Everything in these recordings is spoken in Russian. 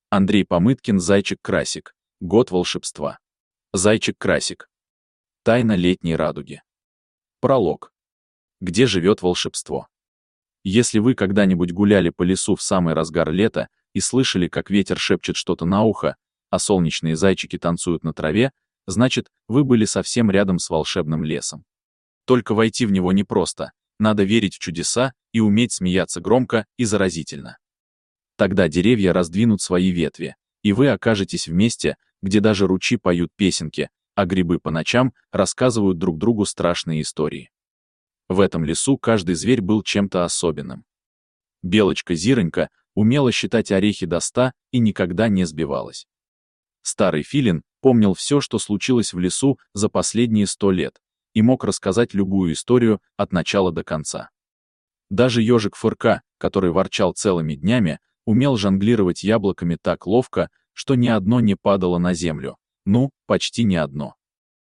Андрей Помыткин, Зайчик-Красик. Год волшебства. Зайчик-Красик. Тайна летней радуги. Пролог. Где живет волшебство? Если вы когда-нибудь гуляли по лесу в самый разгар лета и слышали, как ветер шепчет что-то на ухо, а солнечные зайчики танцуют на траве, значит, вы были совсем рядом с волшебным лесом. Только войти в него непросто, надо верить в чудеса и уметь смеяться громко и заразительно. Тогда деревья раздвинут свои ветви, и вы окажетесь в месте, где даже ручьи поют песенки, а грибы по ночам рассказывают друг другу страшные истории. В этом лесу каждый зверь был чем-то особенным. Белочка Зиронька умела считать орехи до 100 и никогда не сбивалась. Старый филин помнил все, что случилось в лесу за последние 100 лет, и мог рассказать любую историю от начала до конца. Даже ежик Фырка, который ворчал целыми днями, умел жонглировать яблоками так ловко, что ни одно не падало на землю, почти ни одно.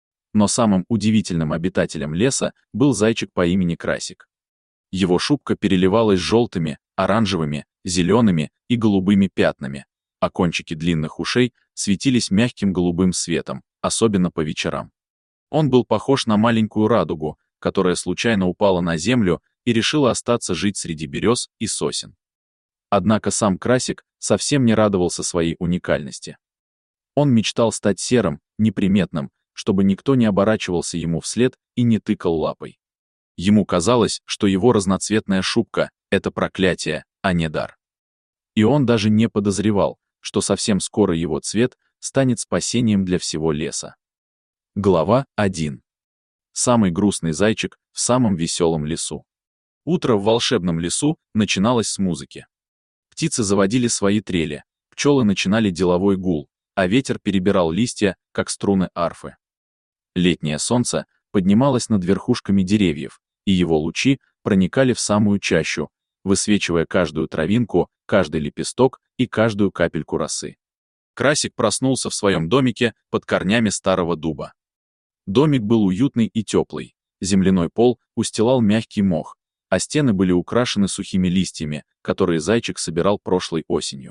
Но самым удивительным обитателем леса был зайчик по имени Красик. Его шубка переливалась желтыми, оранжевыми, зелеными и голубыми пятнами, а кончики длинных ушей светились мягким голубым светом, особенно по вечерам. Он был похож на маленькую радугу, которая случайно упала на землю и решила остаться жить среди берез и сосен. Однако сам Красик совсем не радовался своей уникальности. Он мечтал стать серым, неприметным, чтобы никто не оборачивался ему вслед и не тыкал лапой. Ему казалось, что его разноцветная шубка — это проклятие, а не дар. И он даже не подозревал, что совсем скоро его цвет станет спасением для всего леса. Глава 1. Самый грустный зайчик в самом веселом лесу. Утро в волшебном лесу начиналось с музыки. Птицы заводили свои трели, пчелы начинали деловой гул, а ветер перебирал листья, как струны арфы. Летнее солнце поднималось над верхушками деревьев, и его лучи проникали в самую чащу, высвечивая каждую травинку, каждый лепесток и каждую капельку росы. Красик проснулся в своем домике под корнями старого дуба. Домик был уютный и теплый, земляной пол устилал мягкий мох, а стены были украшены сухими листьями, которые зайчик собирал прошлой осенью.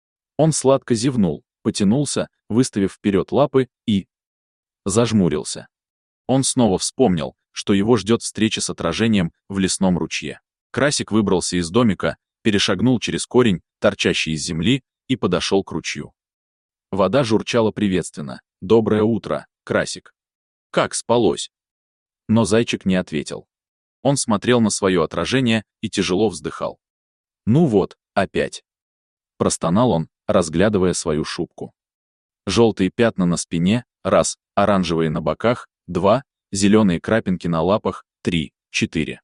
Он сладко зевнул, потянулся, выставив вперед лапы, и зажмурился. Он снова вспомнил, что его ждет встреча с отражением в лесном ручье. Красик выбрался из домика, перешагнул через корень, торчащий из земли, и подошел к ручью. Вода журчала приветственно. «Доброе утро, Красик. Как спалось?» Но зайчик не ответил. Он смотрел на свое отражение и тяжело вздыхал. «Ну вот, опять!» Простонал он, разглядывая свою шубку. Желтые пятна на спине, 1, оранжевые на боках, 2, зеленые крапинки на лапах, 3, 4.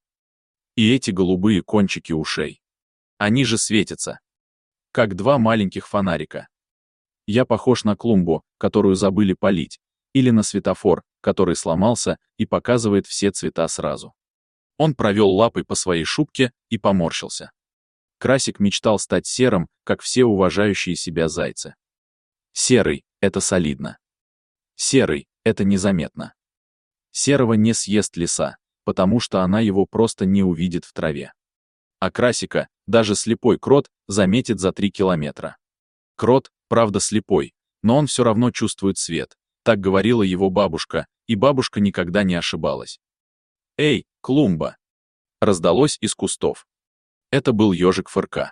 И эти голубые кончики ушей. Они же светятся, как 2 маленьких фонарика. Я похож на клумбу, которую забыли полить, или на светофор, который сломался и показывает все цвета сразу. Он провел лапой по своей шубке и поморщился. Красик мечтал стать серым, как все уважающие себя зайцы. Серый — это солидно. Серый — это незаметно. Серого не съест лиса, потому что она его просто не увидит в траве. А Красика даже слепой крот заметит за 3 километра. Крот, правда, слепой, но он все равно чувствует свет, так говорила его бабушка, и бабушка никогда не ошибалась. «Эй, клумба!» Раздалось из кустов. Это был ежик Фырка.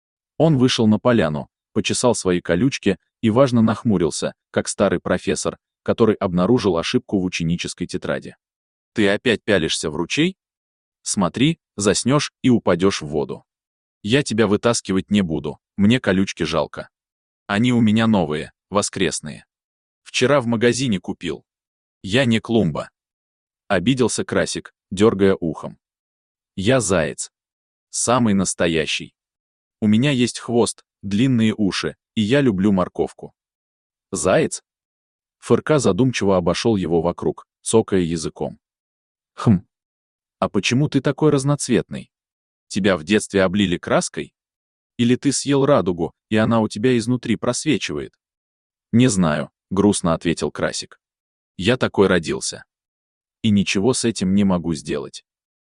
Он вышел на поляну, почесал свои колючки и важно нахмурился, как старый профессор, который обнаружил ошибку в ученической тетради. «Ты опять пялишься в ручей? Смотри, заснешь и упадешь в воду. Я тебя вытаскивать не буду, мне колючки жалко. Они у меня новые, воскресные. Вчера в магазине купил. Я не клумба». Обиделся Красик, дергая ухом. «Я заяц. Самый настоящий. У меня есть хвост, длинные уши, и я люблю морковку». «Заяц?» Фырка задумчиво обошел его вокруг, цокая языком. «Хм. А почему ты такой разноцветный? Тебя в детстве облили краской? Или ты съел радугу, и она у тебя изнутри просвечивает?» «Не знаю», — грустно ответил Красик. «Я такой родился. И ничего с этим не могу сделать.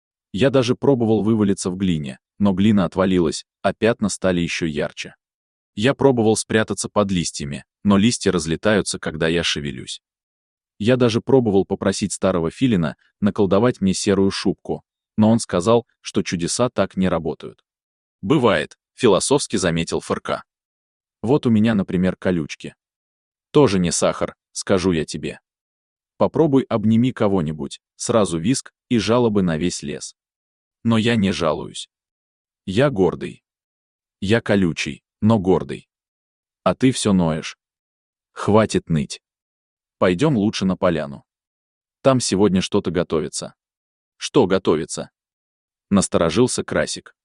Я даже пробовал вывалиться в глине, но глина отвалилась, а пятна стали еще ярче. Я пробовал спрятаться под листьями, но листья разлетаются, когда я шевелюсь. Я даже пробовал попросить старого филина наколдовать мне серую шубку, но он сказал, что чудеса так не работают. Бывает, философски заметил ФРК. Вот у меня, например, колючки. Тоже не сахар, скажу я тебе. Попробуй обними кого-нибудь, сразу визг и жалобы на весь лес. Но я не жалуюсь. Я гордый. Я колючий, но гордый. А ты все ноешь. Хватит ныть. Пойдем лучше на поляну. Там сегодня что-то готовится. Что готовится? Насторожился Красик.